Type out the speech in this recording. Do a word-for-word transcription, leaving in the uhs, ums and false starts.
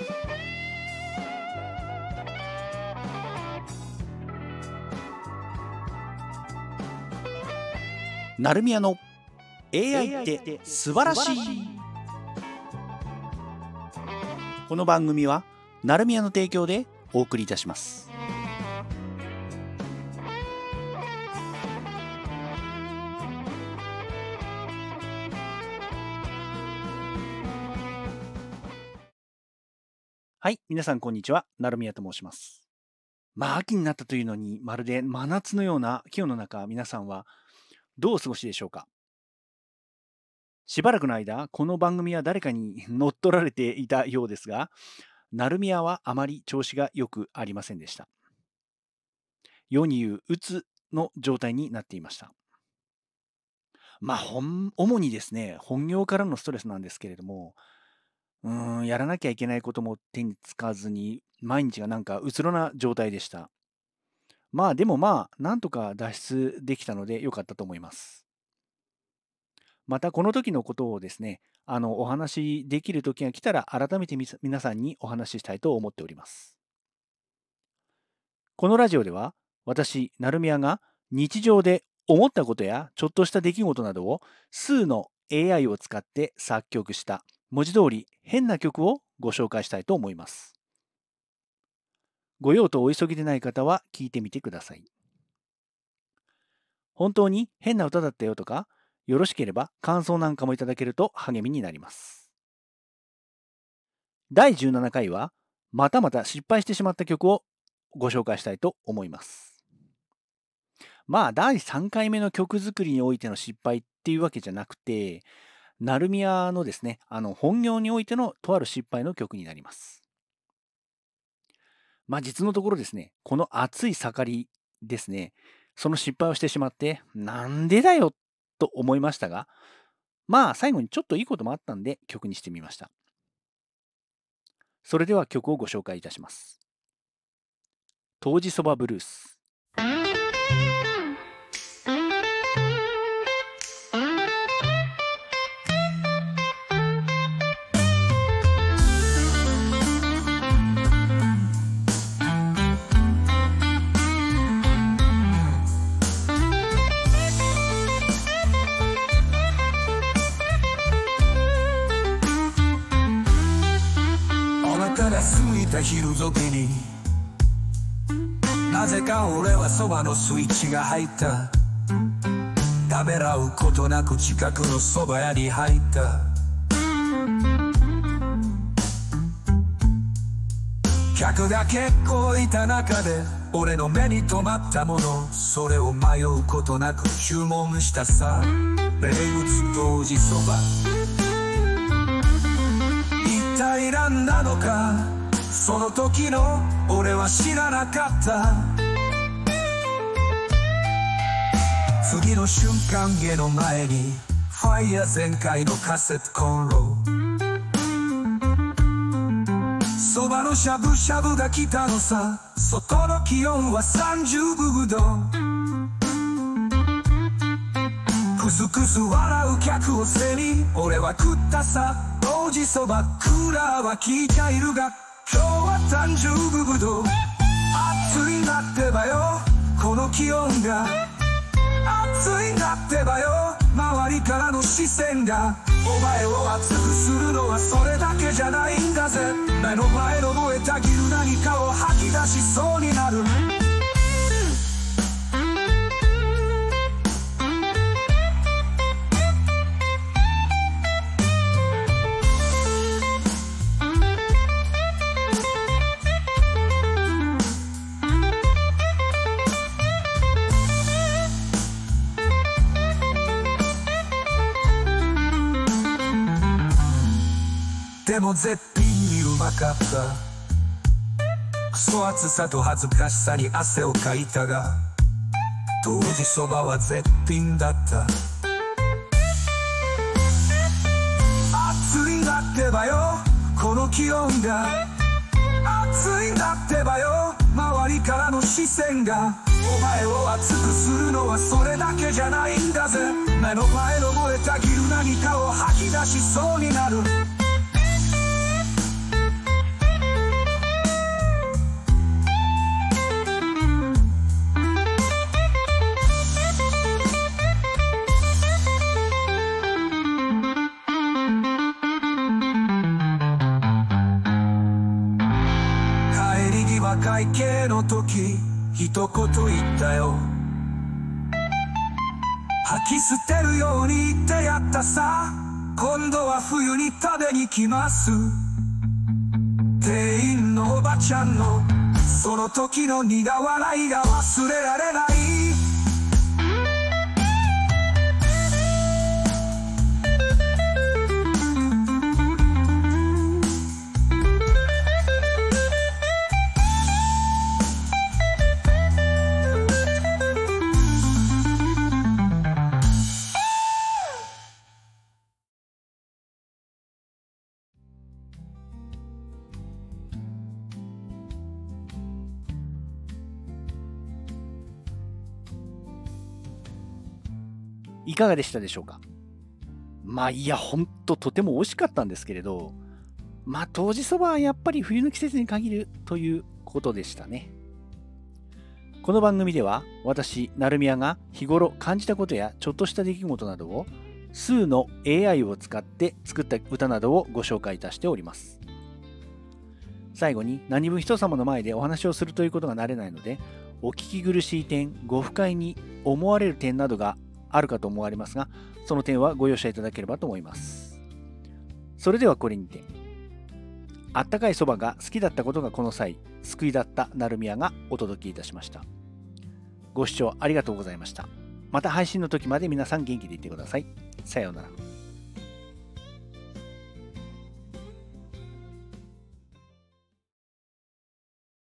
なるみやの エーアイ って素晴らしい。この番組はなるみやの提供でお送りいたします。はい、皆さんこんにちは。なるみやと申します。まあ秋になったというのに、まるで真夏のような気温の中、皆さんはどうお過ごしでしょうか。しばらくの間、この番組は誰かに乗っ取られていたようですが、なるみやはあまり調子が良くありませんでした。世に言ううつの状態になっていました。まあ、本主にですね、本業からのストレスなんですけれども、うーん、やらなきゃいけないことも手につかずに、毎日がなんかうつろな状態でした。まあでもまあ、なんとか脱出できたので良かったと思います。またこの時のことをですね、あのお話しできる時が来たら改めてみ皆さんにお話ししたいと思っております。このラジオでは私、なるみやが日常で思ったことやちょっとした出来事などを数の エーアイ を使って作曲した文字通り変な曲をご紹介したいと思います。ご用とお急ぎでない方は聞いてみてください。本当に変な歌だったよとか、よろしければ感想なんかもいただけると励みになります。だいじゅうななかいはまたまた失敗してしまった曲をご紹介したいと思います。まあだいさんかいめの曲作りにおいての失敗っていうわけじゃなくて、なるみやのですね、あの本業においてのとある失敗の曲になります。まあ実のところですね、この熱い盛りですね、その失敗をしてしまって、なんでだよと思いましたが、まあ最後にちょっといいこともあったんで曲にしてみました。それでは曲をご紹介いたします。当時そばブルース。 過ぎた昼時になぜか俺はそばのスイッチが入った。ためらうことなく近くのそば屋に入った。客が結構いた中で俺の目に留まったもの、それを迷うことなく注文したさ。名物当時そば、一体何なのかその時の俺は知らなかった。次の瞬間家の前にファイヤー全開のカセットコンロ、そばのしゃぶしゃぶが来たのさ。外の気温はさんじゅうど。クスクス笑う客を背に俺は食ったさ。当時そばクーラーは効いているが今日はさんじゅうど。暑いんだってばよこの気温が。暑いんだってばよ周りからの視線が。お前を熱くするのはそれだけじゃないんだぜ。目の前の燃えたぎる何かを吐き出しそうになる。でも絶品にうまかった。クソ暑さと恥ずかしさに汗をかいたが当時そばは絶品だった。暑いんだってばよこの気温が。暑いんだってばよ周りからの視線が。お前を熱くするのはそれだけじゃないんだぜ。目の前の燃えたぎる何かを吐き出しそうになる。 お会計の時一言言ったよ。吐き捨てるように言ってやったさ。今度は冬に食べに来ます。店員のおばちゃんのその時の苦笑いが忘れられない。 いかがでしたでしょうか。まあいやほんととても美味しかったんですけれど、まあ冬至そばはやっぱり冬の季節に限るということでしたね。この番組では私成宮が日頃感じたことやちょっとした出来事などを数の エーアイ を使って作った歌などをご紹介いたしております。最後に何分人様の前でお話をするということが慣れないので、お聞き苦しい点、ご不快に思われる点などがあるかと思われますが、その点はご容赦いただければと思います。それではこれにて、あったかいそばが好きだったことがこの際救いだった成宮がお届けいたしました。ご視聴ありがとうございました。また配信の時まで皆さん元気でいてください。さようなら。